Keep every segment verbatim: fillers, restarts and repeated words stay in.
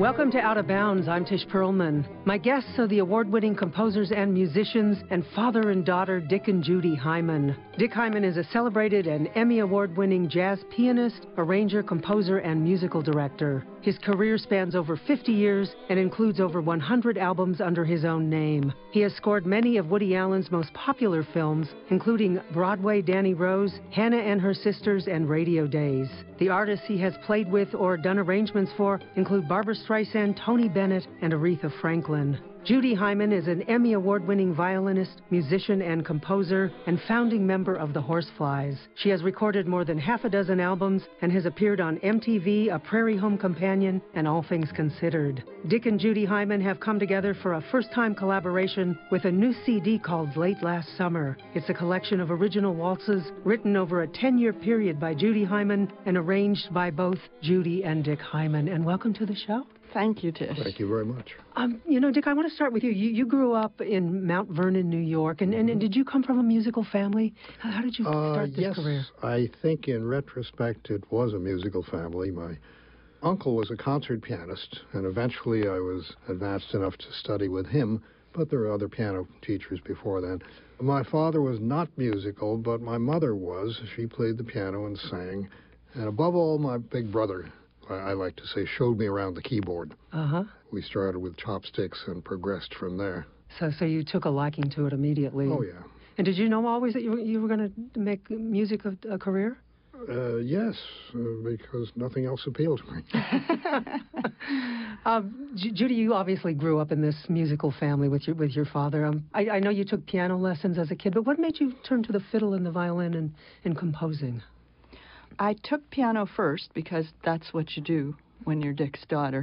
Welcome to Out of Bounds. I'm Tish Perlman. My guests are the award-winning composers and musicians and father and daughter Dick and Judy Hyman. Dick Hyman is a celebrated and Emmy Award-winning jazz pianist, arranger, composer, and musical director. His career spans over fifty years and includes over one hundred albums under his own name. He has scored many of Woody Allen's most popular films, including Broadway Danny Rose, Hannah and Her Sisters, and Radio Days. The artists he has played with or done arrangements for include Barbra Streisand, Tony Bennett, and Aretha Franklin. Judy Hyman is an Emmy Award-winning violinist, musician, and composer, and founding member of the Horseflies. She has recorded more than half a dozen albums and has appeared on M T V, A Prairie Home Companion, and All Things Considered. Dick and Judy Hyman have come together for a first-time collaboration with a new C D called Late Last Summer. It's a collection of original waltzes written over a ten-year period by Judy Hyman and arranged by both Judy and Dick Hyman. And welcome to the show. Thank you, Tish. Thank you very much. Um, you know, Dick, I want to start with you. You, you grew up in Mount Vernon, New York, and, and, and did you come from a musical family? How did you uh, start this yes, career? I think in retrospect it was a musical family. My uncle was a concert pianist, and eventually I was advanced enough to study with him, but there were other piano teachers before then. My father was not musical, but my mother was. She played the piano and sang, and above all, my big brother, I like to say, showed me around the keyboard. Uh-huh. We started with chopsticks and progressed from there. So so you took a liking to it immediately. Oh, yeah. And did you know always that you were, you were going to make music a, a career? Uh, yes, uh, because nothing else appealed to me. um, J- Judy, you obviously grew up in this musical family with your with your father. Um, I, I know you took piano lessons as a kid, but what made you turn to the fiddle and the violin and, and composing? I took piano first because that's what you do when you're Dick's daughter.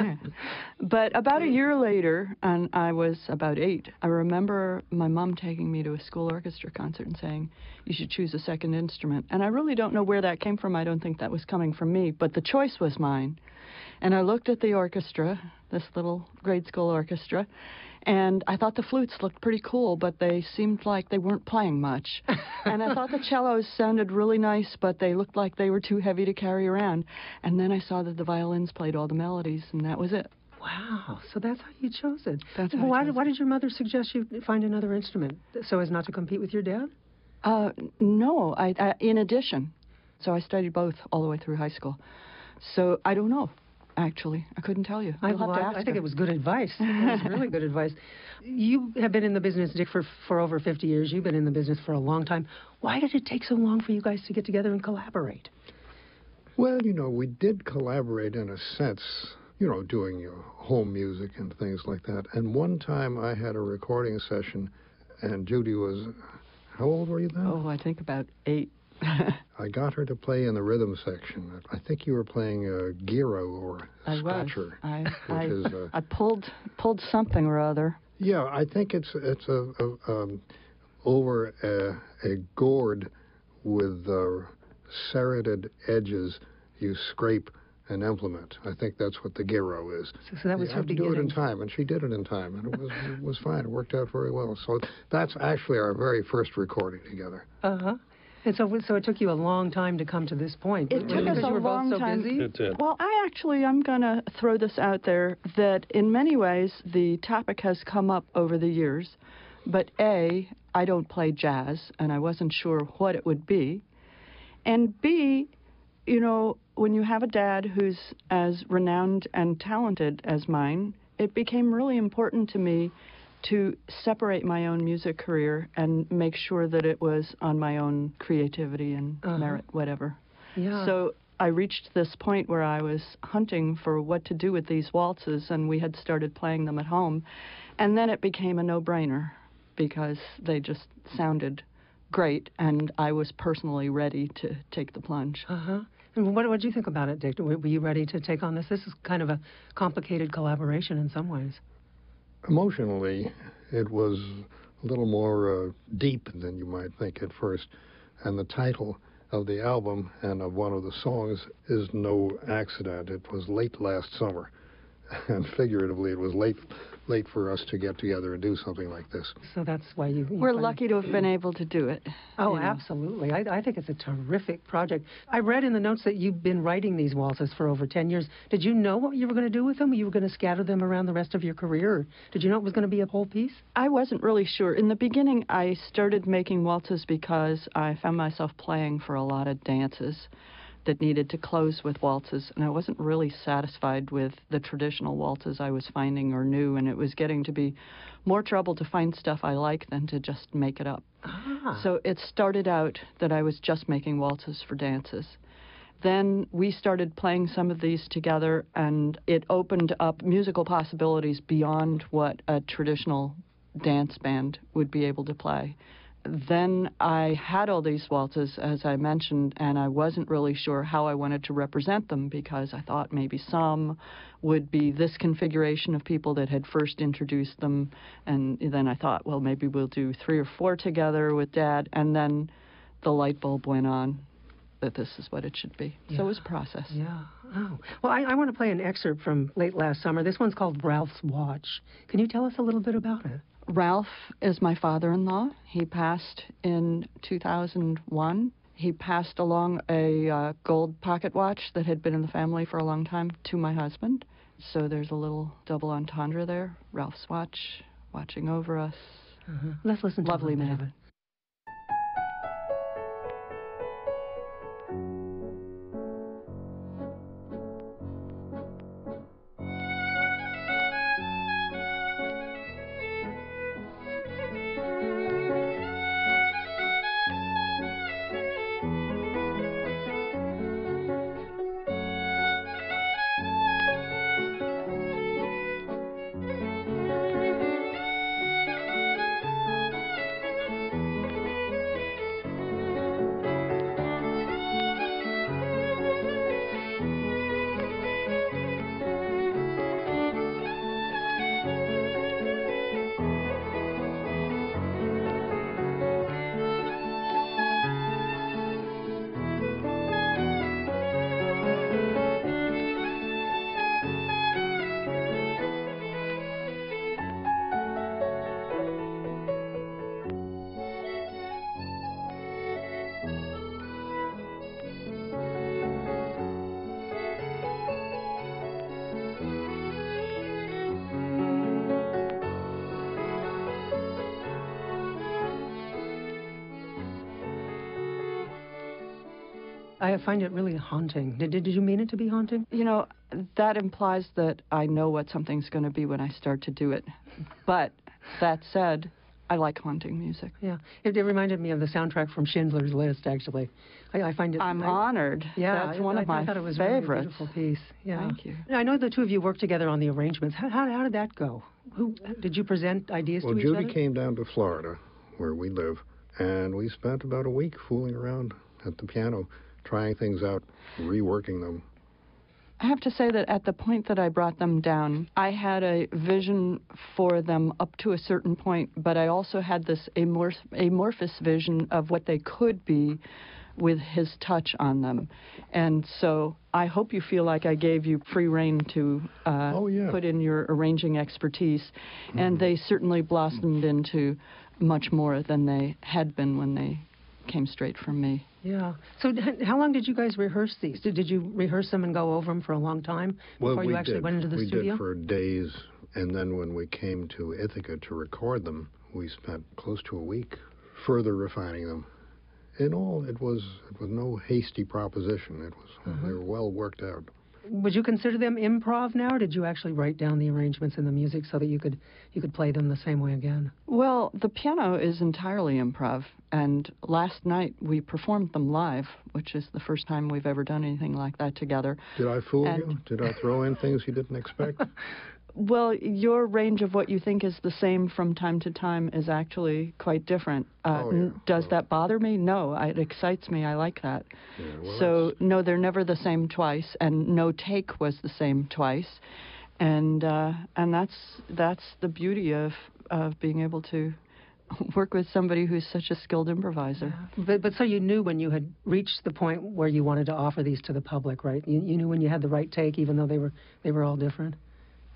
But about a year later, and I was about eight, I remember my mom taking me to a school orchestra concert and saying, you should choose a second instrument. And I really don't know where that came from. I don't think that was coming from me, but the choice was mine. And I looked at the orchestra, this little grade school orchestra, and I thought the flutes looked pretty cool, but they seemed like they weren't playing much. And I thought the cellos sounded really nice, but they looked like they were too heavy to carry around. And then I saw that the violins played all the melodies, and that was it. Wow, so that's how you chose it. That's well, how why, I chose did, why it. did your mother suggest you find another instrument, so as not to compete with your dad? Uh, no, I, I in addition. So I studied both all the way through high school. So I don't know. Actually, I couldn't tell you. I, You'll have well, to I, ask I think her. it was good advice. It was really good advice. You have been in the business, Dick, for, for over fifty years. You've been in the business for a long time. Why did it take so long for you guys to get together and collaborate? Well, you know, we did collaborate in a sense, you know, doing uh, home music and things like that. And one time I had a recording session, and Judy was, how old were you then? Oh, I think about eight. I got her to play in the rhythm section. I think you were playing a gyro or I scratcher. was. I, which I, is, uh, I pulled pulled something or other. Yeah, I think it's it's a, a um, over a, a gourd with uh, serrated edges. You scrape an implement. I think that's what the gyro is. So, so that was you her have to do it in beginning. time, and she did it in time, and it was it was fine. It worked out very well. So that's actually our very first recording together. Uh-huh. And so, so it took you a long time to come to this point. It Was took us because a you were long both so time. busy? It did. Well, I actually, I'm going to throw this out there that in many ways the topic has come up over the years. But A, I don't play jazz, and I wasn't sure what it would be. And B, you know, when you have a dad who's as renowned and talented as mine, it became really important to me to separate my own music career and make sure that it was on my own creativity and Uh-huh. merit, whatever. Yeah. So I reached this point where I was hunting for what to do with these waltzes, and we had started playing them at home. And then it became a no-brainer because they just sounded great, and I was personally ready to take the plunge. Uh-huh. And what did you think about it, Dick? Were were you ready to take on this? This is kind of a complicated collaboration in some ways. Emotionally, it was a little more uh, deep than you might think at first. And the title of the album and of one of the songs is no accident. It was Late Last Summer. And figuratively, it was late late for us to get together and do something like this. So that's why you... you We're find lucky to have been able to do it. Oh, you know. absolutely. I, I think it's a terrific project. I read in the notes that you've been writing these waltzes for over ten years. Did you know what you were going to do with them? You were going to scatter them around the rest of your career? Or did you know it was going to be a whole piece? I wasn't really sure. In the beginning, I started making waltzes because I found myself playing for a lot of dances that needed to close with waltzes, and I wasn't really satisfied with the traditional waltzes I was finding or knew, and it was getting to be more trouble to find stuff I like than to just make it up. Ah. So it started out that I was just making waltzes for dances. Then we started playing some of these together, and it opened up musical possibilities beyond what a traditional dance band would be able to play. Then I had all these waltzes, as I mentioned, and I wasn't really sure how I wanted to represent them because I thought maybe some would be this configuration of people that had first introduced them, and then I thought, well, maybe we'll do three or four together with Dad, and then the light bulb went on that this is what it should be. Yeah. So it was a process. Yeah. Oh. Well, I, I want to play an excerpt from late last summer. This one's called Ralph's Watch. Can you tell us a little bit about it? Ralph is my father-in-law. He passed in two thousand one. He passed along a uh, gold pocket watch that had been in the family for a long time to my husband. So there's a little double entendre there. Ralph's watch, watching over us. Uh-huh. Let's listen to Lovely a little bit man. of it. I find it really haunting. Did, did you mean it to be haunting? You know, that implies that I know what something's going to be when I start to do it. But that said, I like haunting music. Yeah. It, it reminded me of the soundtrack from Schindler's List, actually. I, I find it... I'm I, honored. Yeah. That's one I, of my I thought it was favorites. Really a beautiful piece. Yeah. Thank you. I know the two of you worked together on the arrangements. How, how, how did that go? Who did you present ideas well, to each Judy other? Well, Judy came down to Florida, where we live, and we spent about a week fooling around at the piano, trying things out, reworking them. I have to say that at the point that I brought them down, I had a vision for them up to a certain point, but I also had this amorph- amorphous vision of what they could be with his touch on them. And so I hope you feel like I gave you free rein to uh, oh, yeah. put in your arranging expertise. Mm-hmm. And they certainly blossomed into much more than they had been when they came straight from me. Yeah. So how long did you guys rehearse these? Did, did you rehearse them and go over them for a long time before well, you we actually did. went into the we studio? We did for days, and then when we came to Ithaca to record them, we spent close to a week further refining them. In all, it was it was no hasty proposition. It was uh-huh. They were well worked out. Would you consider them improv now, or did you actually write down the arrangements and the music so that you could you could play them the same way again? Well, the piano is entirely improv, and last night we performed them live, which is the first time we've ever done anything like that together. Did I fool and you? Did I throw in things you didn't expect? Well, your range of what you think is the same from time to time is actually quite different. Uh, oh, yeah. Does well, that bother me? No, it excites me. I like that. Yeah, well, so, that's... no, they're never the same twice, and no take was the same twice. And uh, and that's that's the beauty of, of being able to work with somebody who's such a skilled improviser. Yeah. But but so you knew when you had reached the point where you wanted to offer these to the public, right? You, you knew when you had the right take, even though they were they were all different?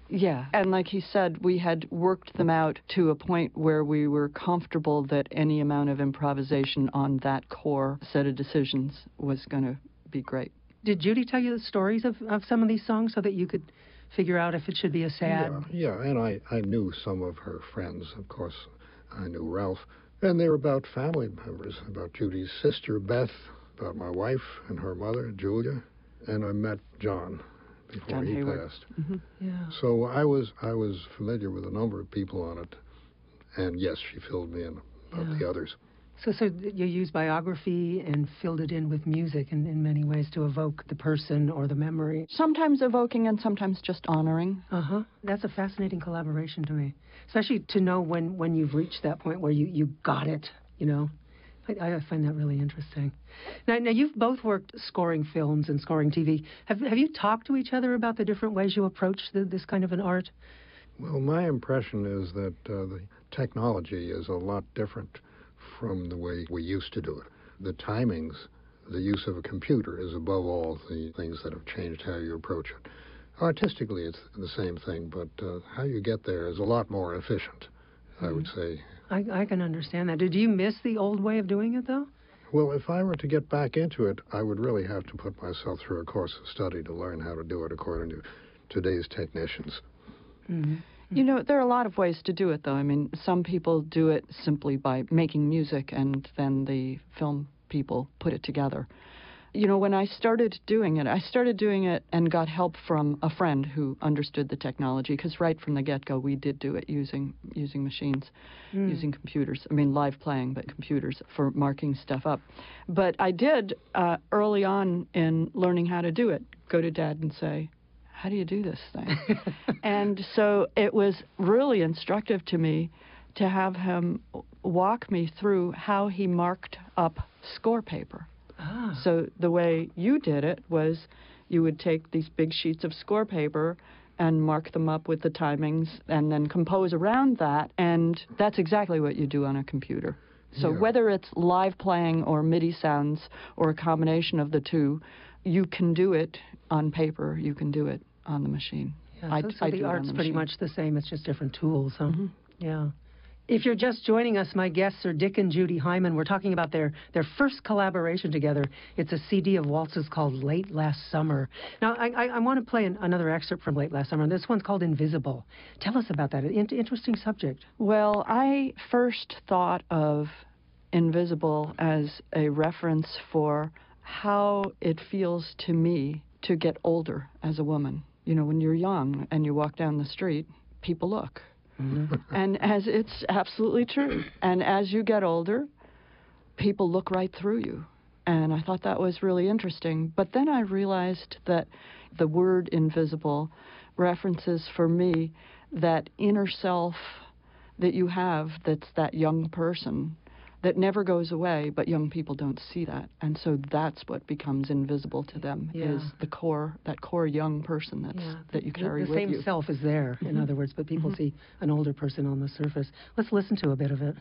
Yeah, and like he said, we had worked them out to a point where we were comfortable that any amount of improvisation on that core set of decisions was going to be great. Did Judy tell you the stories of, of some of these songs so that you could figure out if it should be a sad... Yeah, yeah, and I, I knew some of her friends, of course. I knew Ralph. And they were about family members, about Judy's sister, Beth, about my wife and her mother, Julia. And I met John before John he Hayward. passed. Mm-hmm. Yeah. So I was I was familiar with a number of people on it. And yes, she filled me in about Yeah. the others. So, so you used biography and filled it in with music in, in many ways to evoke the person or the memory. Sometimes evoking and sometimes just honoring. Uh-huh. That's a fascinating collaboration to me, especially to know when, when you've reached that point where you, you got it, you know. I, I find that really interesting. Now, now, you've both worked scoring films and scoring T V. Have, have you talked to each other about the different ways you approach the, this kind of an art? Well, my impression is that uh, the technology is a lot different from the way we used to do it. The timings, the use of a computer is above all the things that have changed how you approach it. Artistically, it's the same thing, but uh, how you get there is a lot more efficient, I would say. I, I can understand that. Did you miss the old way of doing it, though? Well, if I were to get back into it, I would really have to put myself through a course of study to learn how to do it according to today's technicians. Mm-hmm. You know, there are a lot of ways to do it, though. I mean, some people do it simply by making music and then the film people put it together. You know, when I started doing it, I started doing it and got help from a friend who understood the technology, because right from the get-go, we did do it using using machines, Mm. using computers. I mean, live playing, but computers for marking stuff up. But I did, uh, early on in learning how to do it, go to Dad and say, how do you do this thing? And so it was really instructive to me to have him walk me through how he marked up score paper. Ah. So the way you did it was you would take these big sheets of score paper and mark them up with the timings and then compose around that, and that's exactly what you do on a computer. So Yeah. whether it's live playing or MIDI sounds or a combination of the two, you can do it on paper, you can do it on the machine. Yeah, I, so, so I the do it on art's the pretty machine. much the same. It's just different tools, huh? Mhm. Yeah. If you're just joining us, my guests are Dick and Judy Hyman. We're talking about their, their first collaboration together. It's a C D of waltzes called Late Last Summer. Now, I, I, I want to play an, another excerpt from Late Last Summer. This one's called Invisible. Tell us about that. An in- interesting subject. Well, I first thought of Invisible as a reference for how it feels to me to get older as a woman. You know, when you're young and you walk down the street, people look. Mm-hmm. And as it's absolutely true. And as you get older, people look right through you. And I thought that was really interesting. But then I realized that the word invisible references for me that inner self that you have, that's that young person that never goes away, but young people don't see that. And so that's what becomes invisible to them, Yeah. is the core, that core young person that's, Yeah, that you the, carry the with same you. self is there, in Mhm. other words, but people Mhm. see an older person on the surface. Let's listen to a bit of it.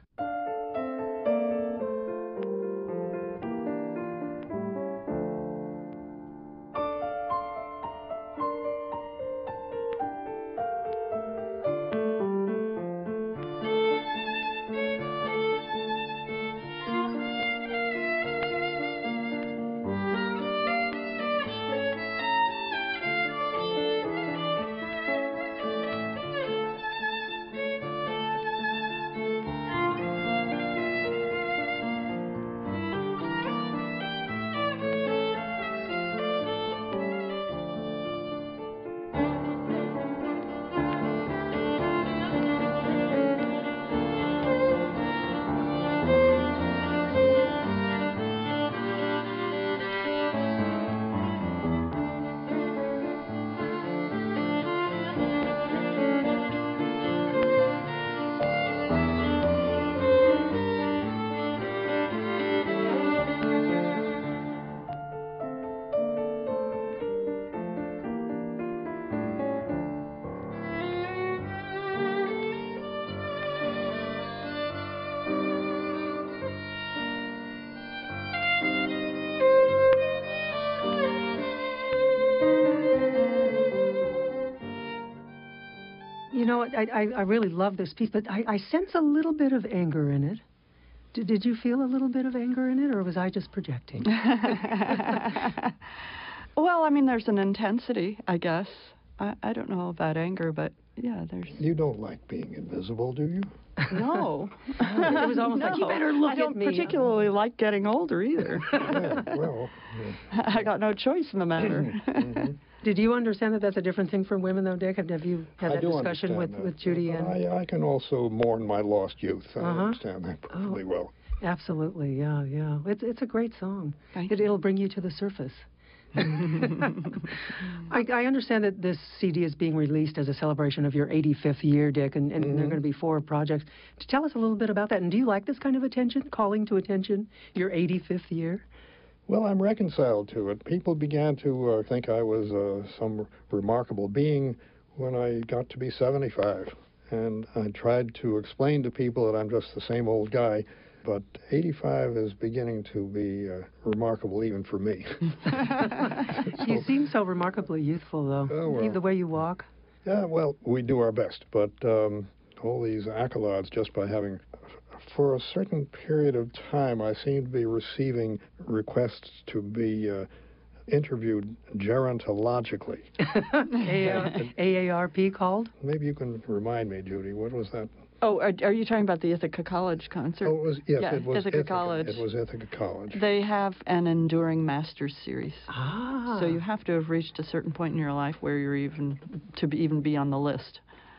You know, I, I, I really love this piece, but I, I sense a little bit of anger in it. Did, did you feel a little bit of anger in it, or was I just projecting? Well, I mean, there's an intensity, I guess. I, I don't know about anger, but yeah, there's... You don't like being invisible, do you? No. It was almost no. like, you better look I don't at me. particularly like getting older either. Yeah, well... Yeah. I got no choice in the matter. Mm-hmm. Did you understand that that's a different thing for women, though, Dick? Have have you had I that do discussion with, understand with that. Judy? But And I, I can also mourn my lost youth. I Uh-huh. understand that perfectly Oh. well. Absolutely, yeah, yeah. It's it's a great song. Thank It, you. it'll bring you to the surface. I, I understand that this C D is being released as a celebration of your eighty-fifth year, Dick, and, and Mm-hmm. there are going to be four projects. Tell us a little bit about that. And do you like this kind of attention, calling to attention your eighty-fifth year? Well, I'm reconciled to it. People began to uh, think I was uh, some remarkable being when I got to be seventy-five. And I tried to explain to people that I'm just the same old guy. But eighty-five is beginning to be uh, remarkable even for me. You seem so remarkably youthful, though. Oh, well. The way you walk. Yeah, well, we do our best. But um, all these accolades just by having... For a certain period of time, I seem to be receiving requests to be uh, interviewed gerontologically. A A R P called? Maybe you can remind me, Judy. What was that? Oh, are, are you talking about the Ithaca College concert? Oh, it was yes, Yeah, it was Ithaca College. It was Ithaca College. They have an enduring master's series. Ah. So you have to have reached a certain point in your life where you're even to be, even be on the list.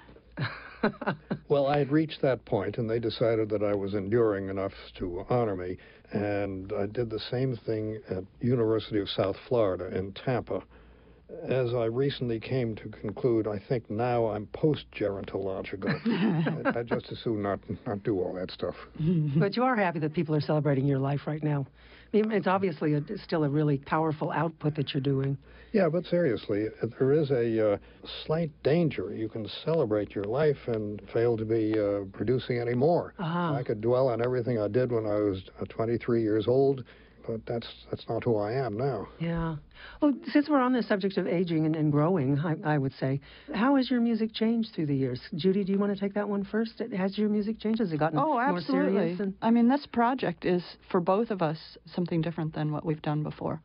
Well, I had reached that point, and they decided that I was enduring enough to honor me. And I did the same thing at University of South Florida in Tampa. As I recently came to conclude, I think now I'm post-gerontological. I'd just as soon not not do all that stuff. But you are happy that people are celebrating your life right now. I mean, it's obviously a, still a really powerful output that you're doing. Yeah, but seriously, there is a uh, slight danger. You can celebrate your life and fail to be uh, producing any more. Ah. I could dwell on everything I did when I was uh, twenty-three years old, but that's that's not who I am now. Yeah. Well, since we're on the subject of aging and, and growing, I, I would say, how has your music changed through the years? Judy, do you want to take that one first? Has your music changed? Has it gotten Oh, more absolutely. serious? And... I mean, this project is, for both of us, something different than what we've done before.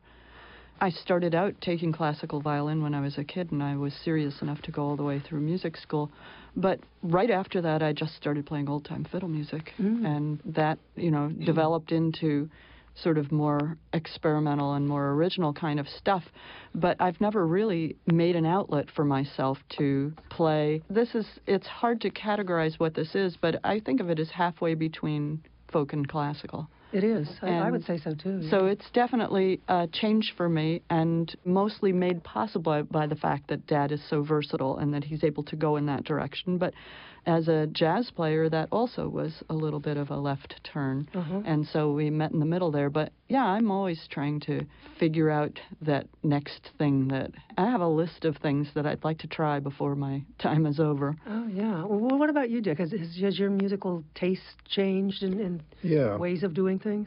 I started out taking classical violin when I was a kid, and I was serious enough to go all the way through music school. But right after that, I just started playing old-time fiddle music, Mm. and that, you know, developed into sort of more experimental and more original kind of stuff. But I've never really made an outlet for myself to play. This is, it's hard to categorize what this is, but I think of it as halfway between folk and classical. It is. I, I And would say so, too. So it's definitely a change for me, and mostly made possible by, by the fact that Dad is so versatile and that he's able to go in that direction. But as a jazz player, that also was a little bit of a left turn. Uh-huh. And so we met in the middle there. But yeah, I'm always trying to figure out that next thing that I have a list of things that I'd like to try before my time is over. Oh, yeah. Well, what about you, Dick? Has, has your musical taste changed in, in Yeah. ways of doing things?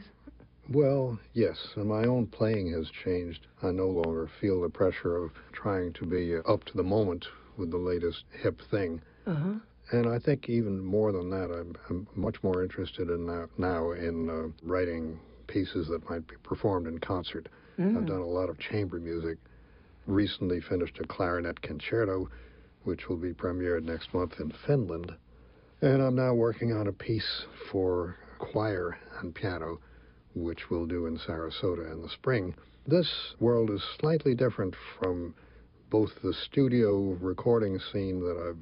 Well, yes, and my own playing has changed. I no longer feel the pressure of trying to be up to the moment with the latest hip thing. Uh-huh. And I think even more than that, I'm, I'm much more interested in now, now in uh, writing pieces that might be performed in concert. Mm. I've done a lot of chamber music. Recently finished a clarinet concerto, which will be premiered next month in Finland. And I'm now working on a piece for choir and piano, which we'll do in Sarasota in the spring. This world is slightly different from both the studio recording scene that I've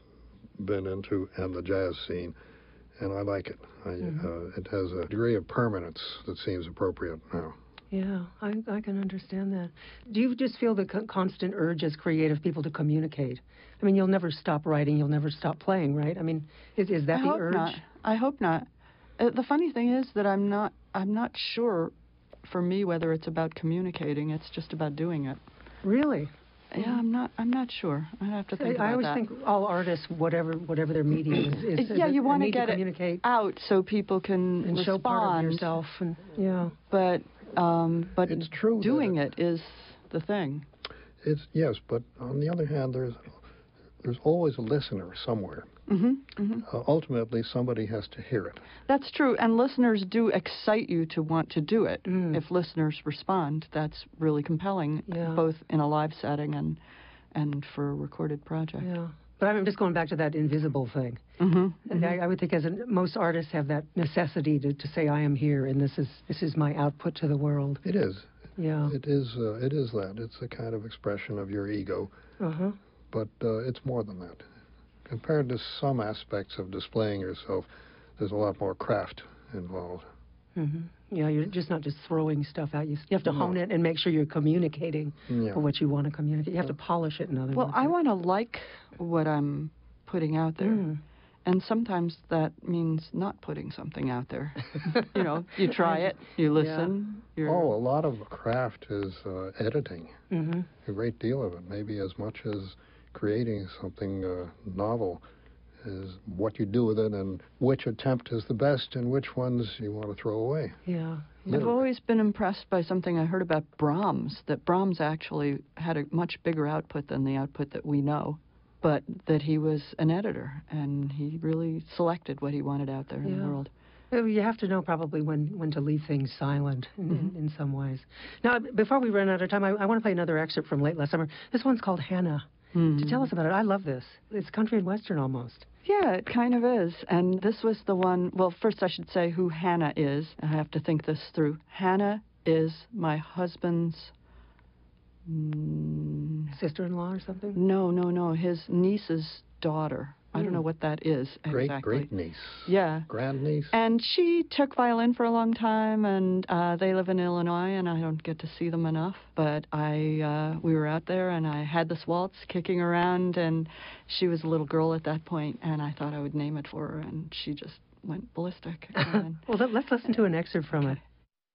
been into and the jazz scene, and I like it. I, Mm-hmm. uh, it has a degree of permanence that seems appropriate now. Yeah, I, I can understand that. Do you just feel the co- constant urge as creative people to communicate? I mean, you'll never stop writing, you'll never stop playing, right? I mean, is, is that I the hope urge? not. I hope not. Uh, the funny thing is that I'm not. I'm not sure, for me, whether it's about communicating. It's just about doing it. Really? Yeah, I'm not. I'm not sure. I have to think I, about I always that. think all artists, whatever whatever their medium is, is, yeah, is you a want to need get to it communicate out so people can and respond. show part of yourself. And yeah, But um, but It's true that doing it- it is the thing. It's yes, but on the other hand, there's there's always a listener somewhere. Mm-hmm, mm-hmm. Uh, ultimately, somebody has to hear it. That's true, and listeners do excite you to want to do it. Mm. If listeners respond, that's really compelling, Yeah. both in a live setting and and for a recorded project. Yeah. But I'm just going back to that invisible thing. Mm-hmm, And mm-hmm. I, I would think as an, most artists have that necessity to, to say, I am here, and this is this is my output to the world. It is. Yeah. It is. Uh, it is that. It's a kind of expression of your ego, Uh-huh. but uh, it's more than that. Compared to some aspects of displaying yourself, there's a lot more craft involved. Mm-hmm. Yeah, you're just not just throwing stuff out. You, you have to No. hone it and make sure you're communicating Yeah. for what you want to communicate. You have to polish it, in other Well, words. I want to like what I'm putting out there. Mm. And sometimes that means not putting something out there. You know, you try it, you listen. You're, Oh, a lot of craft is uh, editing. Mm-hmm. A great deal of it, maybe as much as creating something uh, novel, is what you do with it and which attempt is the best and which ones you want to throw away. Yeah. I've Literally. always been impressed by something I heard about Brahms, that Brahms actually had a much bigger output than the output that we know, but that he was an editor, and he really selected what he wanted out there in Yeah. the world. Well, you have to know probably when, when to leave things silent in, Mm-hmm. in, in some ways. Now, before we run out of time, I, I want to play another excerpt from late last summer. This one's called Hannah. Mm-hmm. To tell us about it, I love this. It's country and western almost. Yeah, it kind of is. And this was the one, well, first I should say who Hannah is. I have to think this through. Hannah is my husband's, mm, Sister-in-law or something? no, no, no, his niece's daughter. I don't Mm. know what that is Great, exactly. great niece. Yeah. Grandniece. And she took violin for a long time, and uh, they live in Illinois, and I don't get to see them enough. But I, uh, we were out there, and I had this waltz kicking around, and she was a little girl at that point, and I thought I would name it for her, and she just went ballistic. And Well, let, let's listen to an excerpt from it.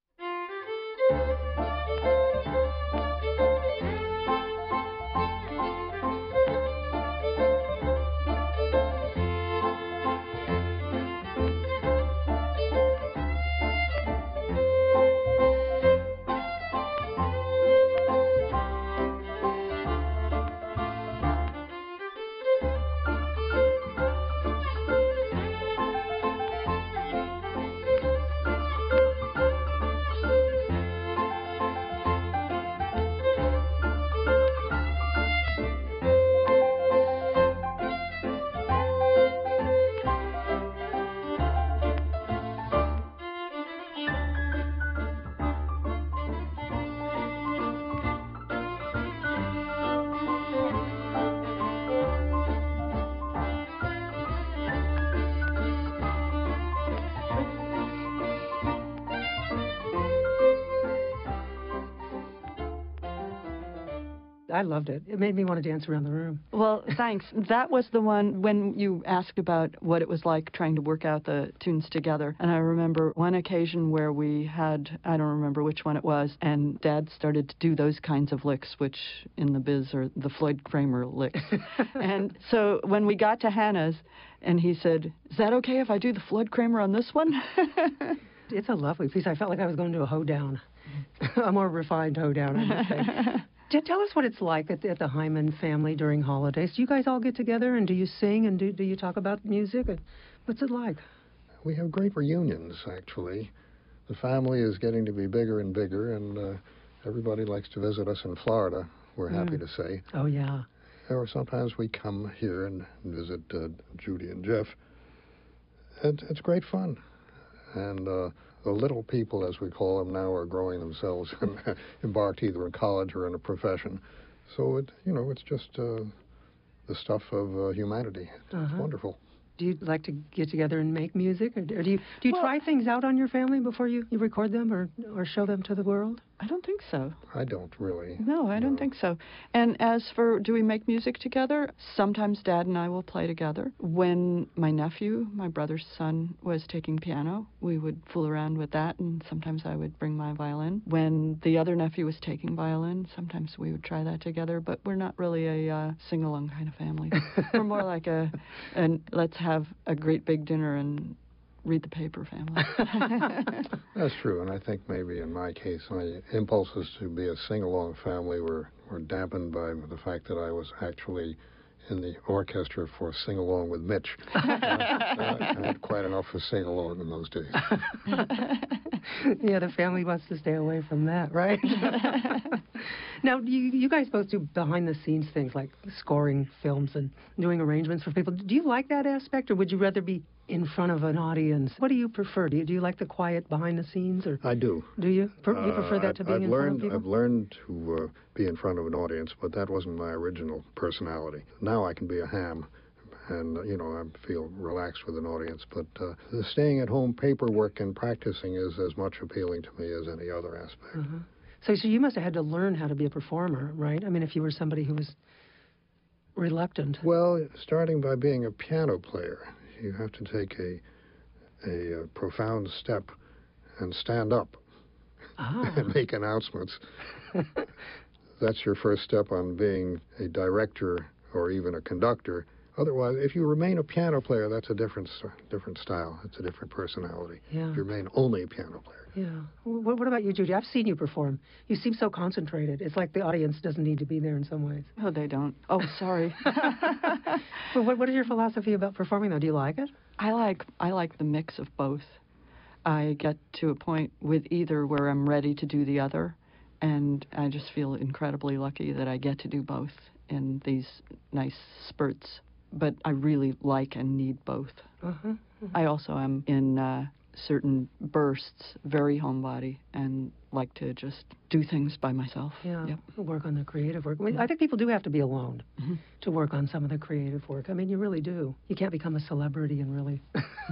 I loved it. It made me want to dance around the room. Well, thanks. That was the one when you asked about what it was like trying to work out the tunes together. And I remember one occasion where we had, I don't remember which one it was, and Dad started to do those kinds of licks, which in the biz are the Floyd Kramer licks. And so when we got to Hannah's, and he said, "Is that okay if I do the Floyd Kramer on this one?" It's a lovely piece. I felt like I was going to a hoedown, a more refined hoedown, I must say. T- Tell us what it's like at the, at the Hyman family during holidays. Do you guys all get together, and do you sing, and do, do you talk about music? And what's it like? We have great reunions, actually. The family is getting to be bigger and bigger, and uh, everybody likes to visit us in Florida, we're happy Mm. to say. Oh, yeah. Or sometimes we come here and visit uh, Judy and Jeff. It, it's great fun. And uh, the little people, as we call them now, are growing themselves and embarked either in college or in a profession. So, it, you know, it's just uh, the stuff of uh, humanity. It's Uh-huh. wonderful. Do you like to get together and make music, or, or do you do you Well- try things out on your family before you, you record them or or show them to the world? I don't think so. I don't really. No, I don't No. think so. And as for do we make music together? Sometimes Dad and I will play together. When my nephew, my brother's son, was taking piano, we would fool around with that, and sometimes I would bring my violin. When the other nephew was taking violin, sometimes we would try that together, but we're not really a uh, sing-along kind of family. We're more like a, and let's have a great big dinner and read the paper family. That's true, and I think maybe in my case, my impulses to be a sing-along family were, were dampened by the fact that I was actually in the orchestra for Sing Along with Mitch. uh, I had quite enough for Sing Along in those days. Yeah, the family wants to stay away from that, right? Now, you, you guys both do behind-the-scenes things like scoring films and doing arrangements for people. Do you like that aspect, or would you rather be in front of an audience? What do you prefer? Do you, do you like the quiet behind-the-scenes? Or I do. Do you? Per, you prefer that to uh, being I've in learned, front of people? I've learned to uh, be in front of an audience, but that wasn't my original personality. Now I can be a ham. And, uh, you know, I feel relaxed with an audience. But uh, the staying at home paperwork and practicing is as much appealing to me as any other aspect. Uh-huh. So, so you must have had to learn how to be a performer, right? I mean, if you were somebody who was reluctant. Well, starting by being a piano player, you have to take a, a, a profound step and stand up Ah. and make announcements. That's your first step on being a director or even a conductor. Otherwise, if you remain a piano player, that's a different different style. It's a different personality. Yeah. If you remain only a piano player. Yeah. What, what about you, Judy? I've seen you perform. You seem so concentrated. It's like the audience doesn't need to be there in some ways. Oh, they don't. Oh, sorry. Well, what, what is your philosophy about performing, though? Do you like it? I like I like the mix of both. I get to a point with either where I'm ready to do the other, and I just feel incredibly lucky that I get to do both in these nice spurts. But I really like and need both. Uh-huh. Uh-huh. I also am in uh, certain bursts very homebody and like to just do things by myself. Yeah, Yep. work on the creative work. I, mean, I think people do have to be alone Mm-hmm. to work on some of the creative work. I mean, you really do. You can't become a celebrity and really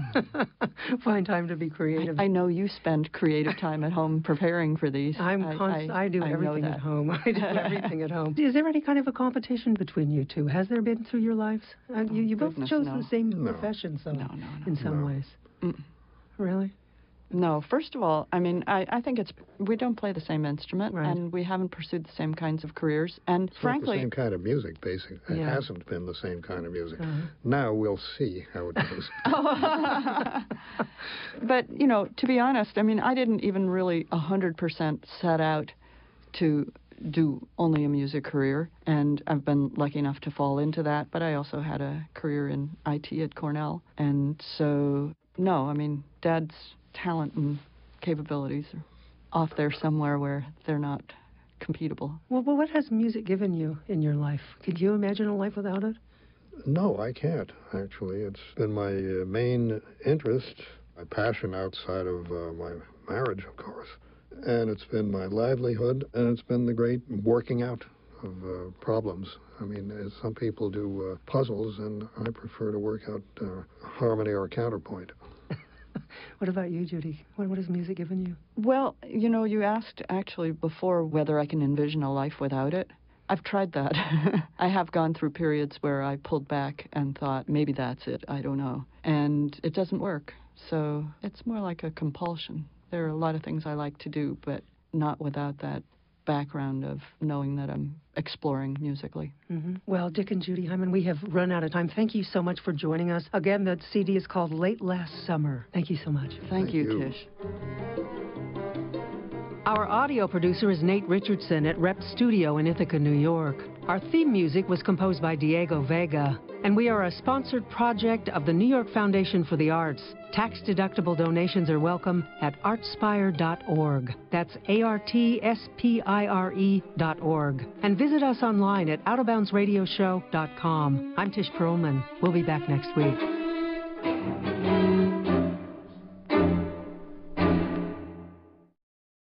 find time to be creative. I, I know you spend creative time at home preparing for these. I'm I, const- I, I, do I everything know at that. home. I do everything at home. Is there any kind of a competition between you two? Has there been through your lives? Uh, you you both goodness, chose no. the same No. profession, so No, no, no. in some No. ways. Mm. Really? No, first of all, I mean, I, I think it's we don't play the same instrument, Right. and we haven't pursued the same kinds of careers. And It's frankly, not the same kind of music, basically. It Yeah. hasn't been the same kind of music. Uh-huh. Now we'll see how it goes. but you know, to be honest, I mean, I didn't even really a hundred percent set out to do only a music career, and I've been lucky enough to fall into that. But I also had a career in I T at Cornell, and so no, I mean, Dad's talent and capabilities are off there somewhere where they're not computable. Well, well, what has music given you in your life? Could you imagine a life without it? No, I can't, actually. It's been my uh, main interest, my passion outside of uh, my marriage, of course. And it's been my livelihood, and it's been the great working out of uh, problems. I mean, uh, some people do uh, puzzles, and I prefer to work out uh, harmony or counterpoint. What about you, Judy? What, what has music given you? Well, you know, you asked actually before whether I can envision a life without it. I've tried that. I have gone through periods where I pulled back and thought, maybe that's it, I don't know. And it doesn't work. So it's more like a compulsion. There are a lot of things I like to do, but not without that background of knowing that I'm exploring musically. Mm-hmm. Well, Dick and Judy Hyman, we have run out of time. Thank you so much for joining us. Again, the C D is called Late Last Summer. Thank you so much. Thank, Thank you, you. Tish. Our audio producer is Nate Richardson at Rep Studio in Ithaca, New York. Our theme music was composed by Diego Vega. And we are a sponsored project of the New York Foundation for the Arts. Tax-deductible donations are welcome at artspire dot org. That's A R T S P I R E dot org. And visit us online at out of bounds radio show dot com. I'm Tish Perlman. We'll be back next week.